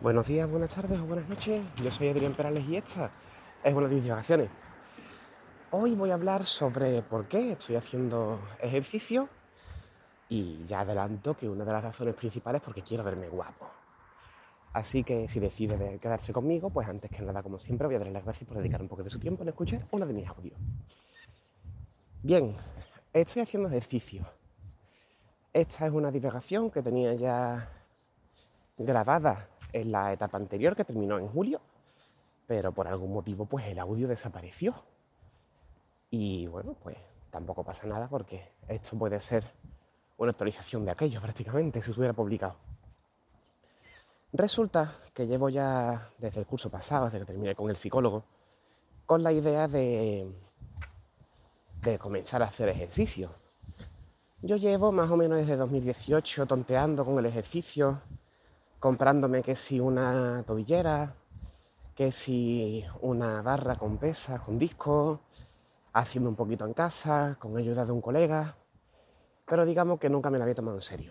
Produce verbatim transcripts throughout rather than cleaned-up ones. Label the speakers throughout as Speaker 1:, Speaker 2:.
Speaker 1: Buenos días, buenas tardes o buenas noches. Yo soy Adrián Perales y esta es una de mis divagaciones. Hoy voy a hablar sobre por qué estoy haciendo ejercicio y ya adelanto que una de las razones principales es porque quiero verme guapo. Así que si decide ver- quedarse conmigo, pues antes que nada, como siempre, voy a darle las gracias por dedicar un poco de su tiempo en escuchar uno de mis audios. Bien, estoy haciendo ejercicio. Esta es una divagación que tenía ya grabada en la etapa anterior, que terminó en julio, pero por algún motivo pues el audio desapareció. Y bueno, pues tampoco pasa nada porque esto puede ser una actualización de aquello prácticamente si se hubiera publicado. Resulta que llevo ya desde el curso pasado, desde que terminé con el psicólogo, con la idea de, de comenzar a hacer ejercicio. Yo llevo más o menos desde dos mil dieciocho tonteando con el ejercicio, comprándome que si una tobillera, que si una barra con pesas, con discos, haciendo un poquito en casa, con ayuda de un colega, pero digamos que nunca me la había tomado en serio.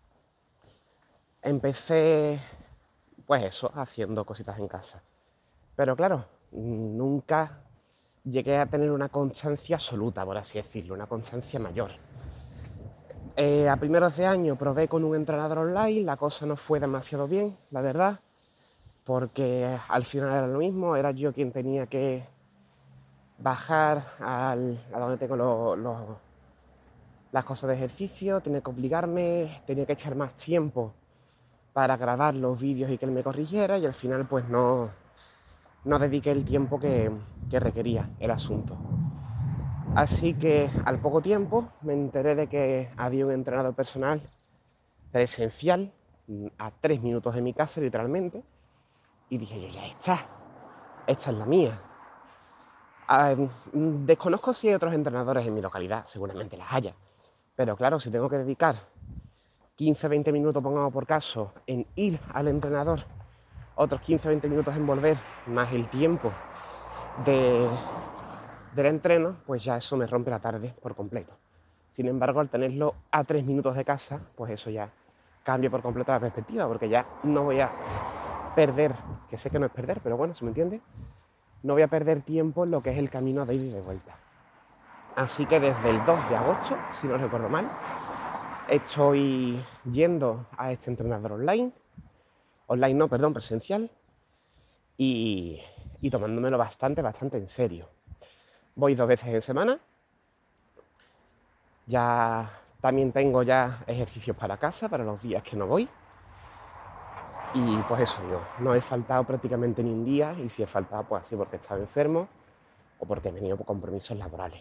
Speaker 1: Empecé, pues eso, haciendo cositas en casa. Pero claro, nunca llegué a tener una constancia absoluta, por así decirlo, una constancia mayor. Eh, a primeros de año probé con un entrenador online, la cosa no fue demasiado bien, la verdad, porque al final era lo mismo, era yo quien tenía que bajar al, a donde tengo los, los, las cosas de ejercicio, tenía que obligarme, tenía que echar más tiempo para grabar los vídeos y que él me corrigiera y al final pues no, no dediqué el tiempo que, que requería el asunto. Así que al poco tiempo me enteré de que había un entrenador personal presencial a tres minutos de mi casa literalmente y dije yo, ya está, esta es la mía. Ah, desconozco si hay otros entrenadores en mi localidad, seguramente las haya, pero claro, si tengo que dedicar quince a veinte minutos, pongamos por caso, en ir al entrenador, otros quince a veinte minutos en volver, más el tiempo de, del entreno, pues ya eso me rompe la tarde por completo. Sin embargo, al tenerlo a tres minutos de casa, pues eso ya cambia por completo la perspectiva, porque ya no voy a perder, que sé que no es perder, pero bueno, ¿se me entiende? No voy a perder tiempo en lo que es el camino de ida y de vuelta. Así que desde el dos de agosto, si no recuerdo mal, estoy yendo a este entrenador online, online no, perdón, presencial, y, y tomándomelo bastante, bastante en serio. Voy dos veces en semana, ya también tengo ya ejercicios para casa, para los días que no voy, y pues eso, yo no he faltado prácticamente ni un día, y si he faltado pues así porque estaba enfermo o porque he tenido compromisos laborales.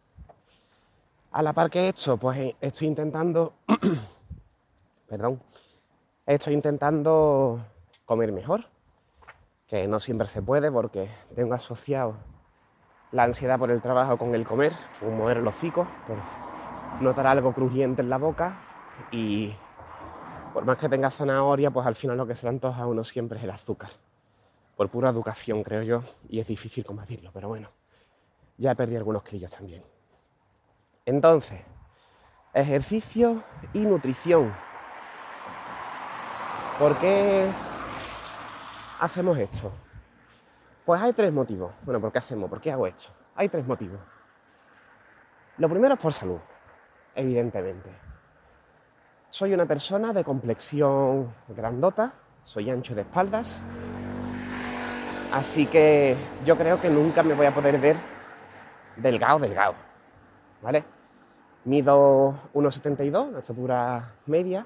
Speaker 1: A la par que esto, pues estoy intentando, perdón, estoy intentando comer mejor, que no siempre se puede porque tengo asociado la ansiedad por el trabajo con el comer, un mover el hocico, por notar algo crujiente en la boca y por más que tenga zanahoria, pues al final lo que se le antoja a uno siempre es el azúcar, por pura educación creo yo, y es difícil combatirlo, pero bueno, ya perdí algunos killos también. Entonces, ejercicio y nutrición. ¿Por qué hacemos esto? Pues hay tres motivos. Bueno, ¿por qué hacemos? ¿Por qué hago esto? Hay tres motivos. Lo primero es por salud, evidentemente. Soy una persona de complexión grandota, soy ancho de espaldas, así que yo creo que nunca me voy a poder ver delgado, delgado, ¿vale? Mido uno setenta y dos, una estatura media,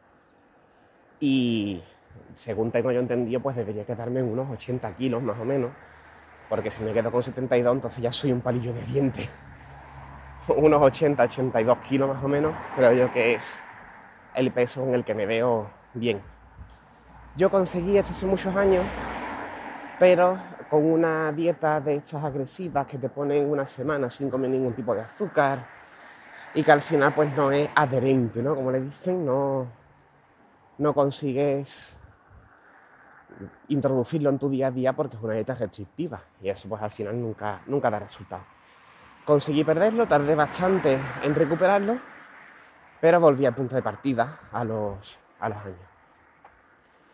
Speaker 1: y según tengo yo entendido, pues debería quedarme en unos ochenta kilos más o menos, porque si me quedo con setenta y dos, entonces ya soy un palillo de dientes. Unos ochenta, ochenta y dos kilos más o menos, creo yo que es el peso en el que me veo bien. Yo conseguí esto hace muchos años, pero con una dieta de estas agresivas que te ponen una semana sin comer ningún tipo de azúcar y que al final pues no es adherente, ¿no? Como le dicen, no, no consigues introducirlo en tu día a día porque es una dieta restrictiva y eso pues al final nunca, nunca da resultado. Conseguí perderlo, tardé bastante en recuperarlo, pero volví al punto de partida a los, a los años.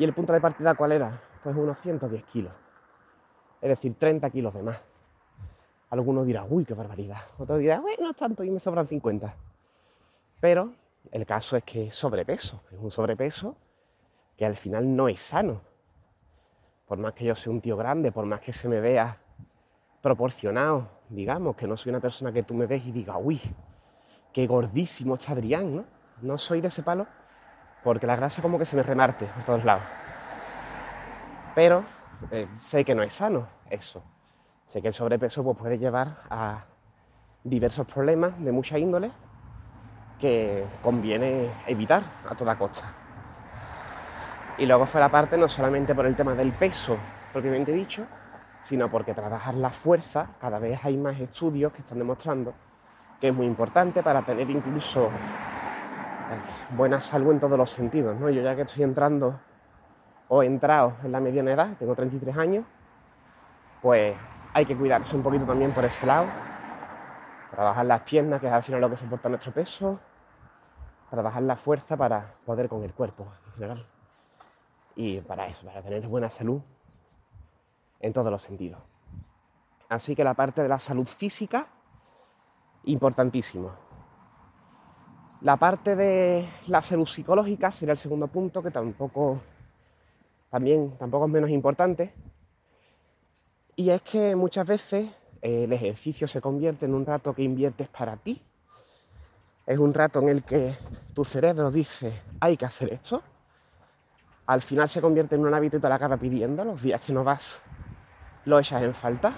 Speaker 1: ¿Y el punto de partida cuál era? Pues unos ciento diez kilos. Es decir, treinta kilos de más. Algunos dirán, uy, qué barbaridad. Otros dirán, bueno, no es tanto y me sobran cincuenta. Pero el caso es que es sobrepeso. Es un sobrepeso que al final no es sano. Por más que yo sea un tío grande, por más que se me vea proporcionado, digamos, que no soy una persona que tú me ves y digas, uy, qué gordísimo está Adrián, ¿no? No soy de ese palo porque la grasa como que se me remarte por todos lados. Pero eh, sé que no es sano eso. Sé que el sobrepeso pues, puede llevar a diversos problemas de mucha índole que conviene evitar a toda costa. Y luego fue la parte no solamente por el tema del peso propiamente dicho, sino porque trabajar la fuerza, cada vez hay más estudios que están demostrando que es muy importante para tener incluso eh, buena salud en todos los sentidos, ¿no? Yo ya que estoy entrando o he entrado en la mediana edad, tengo treinta y tres años, pues hay que cuidarse un poquito también por ese lado, trabajar las piernas, que es al final lo que soporta nuestro peso, trabajar la fuerza para poder con el cuerpo en general. Y para eso, para tener buena salud en todos los sentidos. Así que la parte de la salud física, importantísimo. La parte de la salud psicológica sería el segundo punto, que tampoco, también, tampoco es menos importante. Y es que muchas veces eh, el ejercicio se convierte en un rato que inviertes para ti. Es un rato en el que tu cerebro dice, hay que hacer esto. Al final se convierte en un hábito y te la acaba pidiendo. Los días que no vas, lo echas en falta.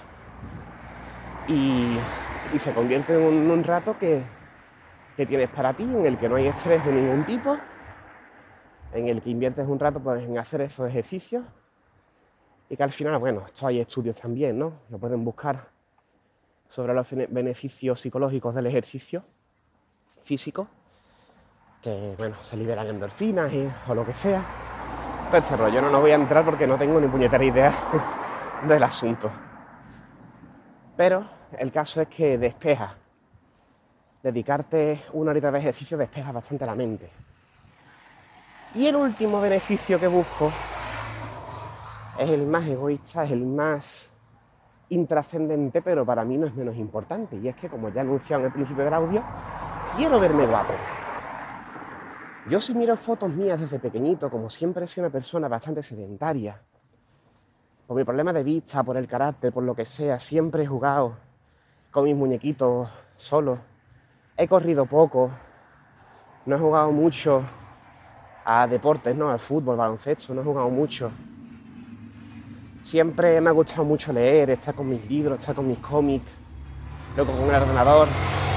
Speaker 1: Y, y se convierte en un, un rato que, que tienes para ti, en el que no hay estrés de ningún tipo, en el que inviertes un rato pues, en hacer esos ejercicios. Y que al final, bueno, esto hay estudios también, ¿no? Lo pueden buscar sobre los beneficios psicológicos del ejercicio físico, que, bueno, se liberan endorfinas y, o lo que sea. Todo este rollo, no, no voy a entrar porque no tengo ni puñetera idea del asunto. Pero el caso es que despeja. Dedicarte una horita de ejercicio despeja bastante la mente. Y el último beneficio que busco es el más egoísta, es el más intrascendente, pero para mí no es menos importante. Y es que, como ya he anunciado en el principio del audio, quiero verme guapo. Yo si miro fotos mías desde pequeñito, como siempre he sido una persona bastante sedentaria, por mi problema de vista, por el carácter, por lo que sea, siempre he jugado con mis muñequitos solo. He corrido poco, no he jugado mucho a deportes, ¿no? Al fútbol, baloncesto, no he jugado mucho. Siempre me ha gustado mucho leer, estar con mis libros, estar con mis cómics, luego con el ordenador.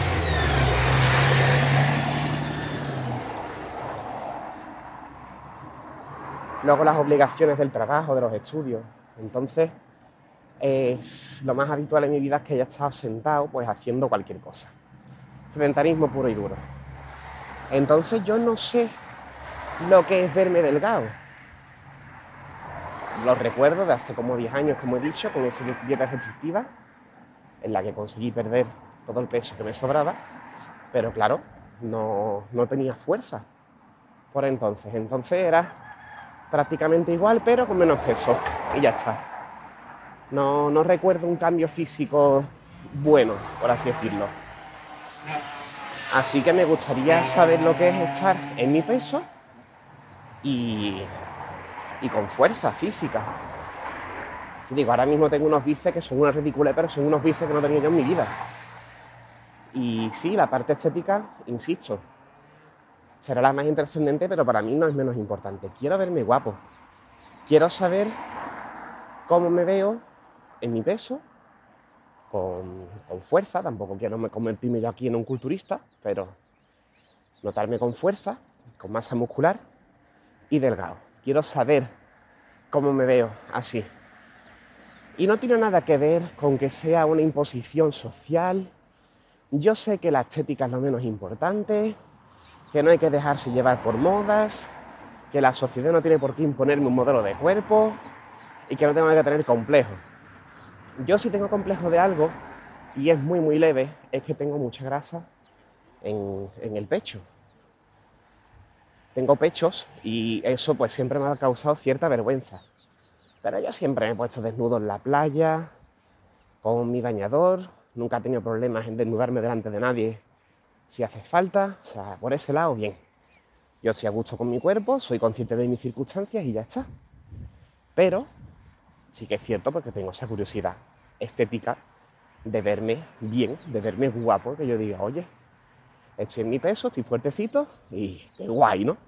Speaker 1: Luego las obligaciones del trabajo, de los estudios. Entonces, es lo más habitual en mi vida es que haya estado sentado, pues haciendo cualquier cosa. Sedentarismo puro y duro. Entonces yo no sé lo que es verme delgado. Lo recuerdo de hace como diez años, como he dicho, con esa dieta restrictiva, en la que conseguí perder todo el peso que me sobraba, pero claro, no, no tenía fuerza por entonces. Entonces era prácticamente igual, pero con menos peso, y ya está. No, no recuerdo un cambio físico bueno, por así decirlo. Así que me gustaría saber lo que es estar en mi peso y, y con fuerza física. Digo, ahora mismo tengo unos bíceps que son una ridiculez, pero son unos bíceps que no tenía yo en mi vida. Y sí, la parte estética, insisto, será la más intrascendente, pero para mí no es menos importante. Quiero verme guapo. Quiero saber cómo me veo en mi peso, con, con fuerza. Tampoco quiero convertirme yo aquí en un culturista, pero notarme con fuerza, con masa muscular y delgado. Quiero saber cómo me veo así. Y no tiene nada que ver con que sea una imposición social. Yo sé que la estética es lo menos importante, que no hay que dejarse llevar por modas, que la sociedad no tiene por qué imponerme un modelo de cuerpo y que no tengo que tener complejo. Yo sí tengo complejo de algo, y es muy muy leve, es que tengo mucha grasa en, en el pecho. tengo pechos y eso pues siempre me ha causado cierta vergüenza. Pero yo siempre me he puesto desnudo en la playa, con mi bañador, nunca he tenido problemas en desnudarme delante de nadie si hace falta, o sea, por ese lado bien. Yo estoy a gusto con mi cuerpo, soy consciente de mis circunstancias y ya está. Pero sí que es cierto porque tengo esa curiosidad estética de verme bien, de verme guapo, que yo diga, oye, estoy en mi peso, estoy fuertecito y qué guay, ¿no?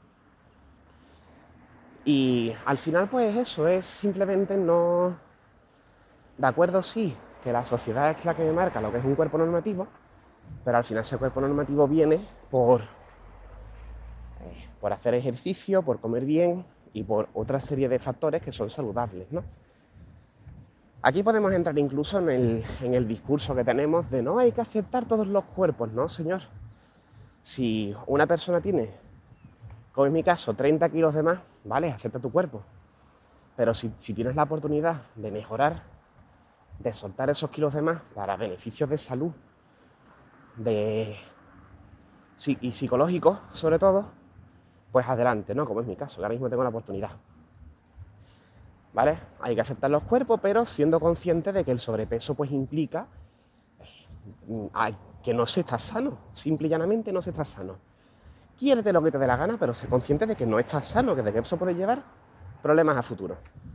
Speaker 1: Y al final pues eso es simplemente no... De acuerdo, sí, que la sociedad es la que me marca lo que es un cuerpo normativo, pero al final ese cuerpo normativo viene por, eh, por hacer ejercicio, por comer bien y por otra serie de factores que son saludables, ¿no? Aquí podemos entrar incluso en el, en el discurso que tenemos de no hay que aceptar todos los cuerpos, ¿no, señor? Si una persona tiene, como en mi caso, treinta kilos de más, vale, acepta tu cuerpo. Pero si, si tienes la oportunidad de mejorar, de soltar esos kilos de más para beneficios de salud de, sí, y psicológicos, sobre todo, pues adelante, ¿no? Como es mi caso, que ahora mismo tengo la oportunidad. ¿Vale? Hay que aceptar los cuerpos, pero siendo consciente de que el sobrepeso pues implica eh, que no se está sano, simple y llanamente no se está sano. Quiérete lo que te dé la gana, pero sé consciente de que no estás sano, que de que eso puede llevar problemas a futuro.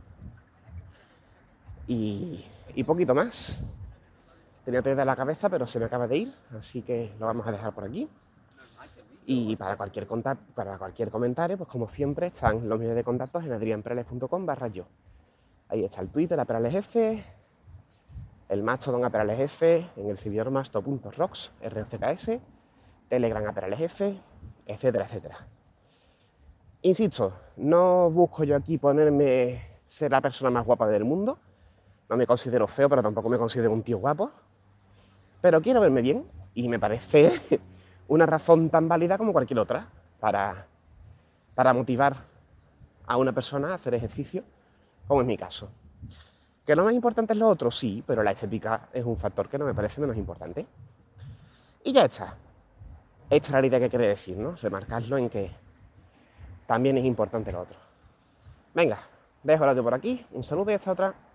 Speaker 1: Y, y poquito más. Tenía que de la cabeza, pero se me acaba de ir, así que lo vamos a dejar por aquí. Y para cualquier contacto, para cualquier comentario, pues como siempre, están los medios de contactos en adrianperales.com barra yo. Ahí está el Twitter, AperalesF, el Mastodon AperalesF, en el servidor masto.rocks, R O C K S, Telegram AperalesF, etcétera, etcétera. Insisto, no busco yo aquí ponerme ser la persona más guapa del mundo. No me considero feo, pero tampoco me considero un tío guapo. Pero quiero verme bien y me parece una razón tan válida como cualquier otra para, para motivar a una persona a hacer ejercicio, como es mi caso. ¿Que lo más importante es lo otro? Sí, pero la estética es un factor que no me parece menos importante. Y ya está. Esta es la idea que quiere decir, ¿no? Remarcarlo en que también es importante lo otro. Venga, dejo el audio por aquí. Un saludo y hasta otra.